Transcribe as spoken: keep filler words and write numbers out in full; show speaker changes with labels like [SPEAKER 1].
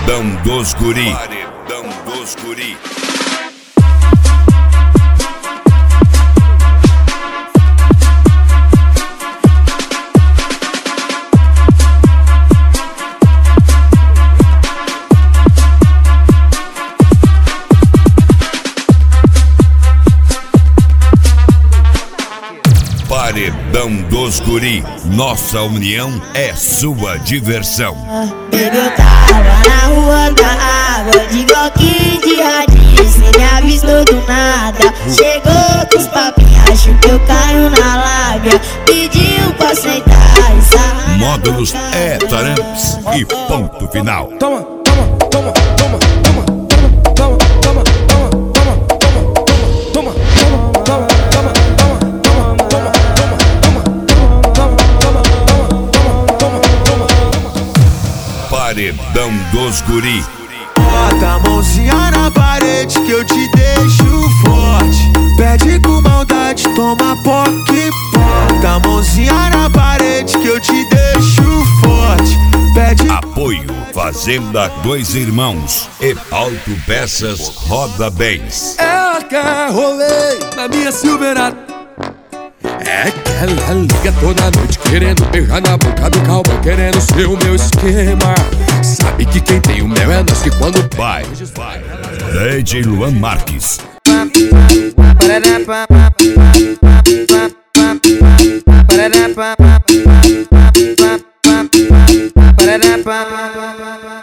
[SPEAKER 1] Paredão dos Guri. Paredão dos Guri. Paredão dos Guri, nossa união é sua diversão.
[SPEAKER 2] Baby, eu tava na rua da água, de bloquinho de radinho, cê me avistou do nada. Chegou com os papinhos, acho que eu caio na lábia, pediu pra sentar e sair.
[SPEAKER 1] Módulos é Taramps e ponto final.
[SPEAKER 3] Toma, toma, toma, toma, toma, toma, toma, toma, toma, toma, toma,
[SPEAKER 1] Paredão dos Guri.
[SPEAKER 4] Bota a mãozinha na parede que eu te deixo forte. Pede com maldade, toma poque. Bota a mãozinha na parede que eu te deixo forte. Pede.
[SPEAKER 1] Apoio Fazenda Dois Irmãos e Autopeças Roda Bens.
[SPEAKER 3] Ela quer rolê na minha Silverado. É que ela liga toda noite querendo beijar na boca do cowboy, querendo ser o meu esquema. Sabe que quem tem o mel é nós, que quando
[SPEAKER 1] Vai, D J Luan Marques.
[SPEAKER 2] Ba-da-da-ba